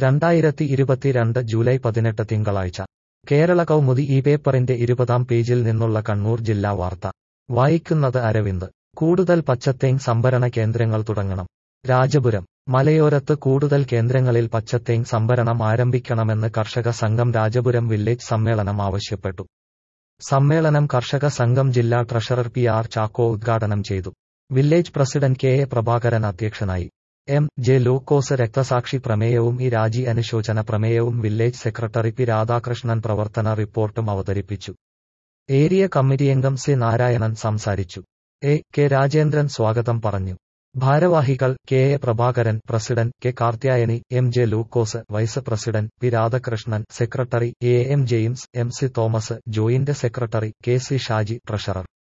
2022 July 18 തിങ്കളാഴ്ച കേരള കൗമുദി ഈ പേപ്പറിന്റെ 20-ാം പേജിൽ നിന്നുള്ള കണ്ണൂർ ജില്ലാ വാർത്ത വായിക്കുന്നത് അരവിന്ദ്. കൂടുതൽ പച്ചത്തേങ്ങ് സംഭരണ കേന്ദ്രങ്ങൾ തുടങ്ങണം. രാജപുരം. മലയോരത്ത് കൂടുതൽ കേന്ദ്രങ്ങളിൽ പച്ചത്തേങ്ങ് സംഭരണം ആരംഭിക്കണമെന്ന് കർഷക സംഘം രാജപുരം വില്ലേജ് സമ്മേളനം ആവശ്യപ്പെട്ടു. സമ്മേളനം കർഷക സംഘം ജില്ലാ ട്രഷറർ PR ചാക്കോ ഉദ്ഘാടനം ചെയ്തു. വില്ലേജ് പ്രസിഡന്റ് KA പ്രഭാകരൻ അധ്യക്ഷനായി. MJ ലൂക്കോസ് രക്തസാക്ഷി പ്രമേയവും രാജി അനുശോചന പ്രമേയവും വില്ലേജ് സെക്രട്ടറി പി രാധാകൃഷ്ണൻ പ്രവർത്തന റിപ്പോർട്ടും അവതരിപ്പിച്ചു. ഏരിയ കമ്മിറ്റിയംഗം സി നാരായണൻ സംസാരിച്ചു. കെ രാജേന്ദ്രൻ സ്വാഗതം പറഞ്ഞു. ഭാരവാഹികൾ KA Prabhakaran president, K Karthyayani, MJ Lukose vice president, P Radhakrishnan secretary, AM James, MC Thomas joint secretary, KC Shaji treasurer.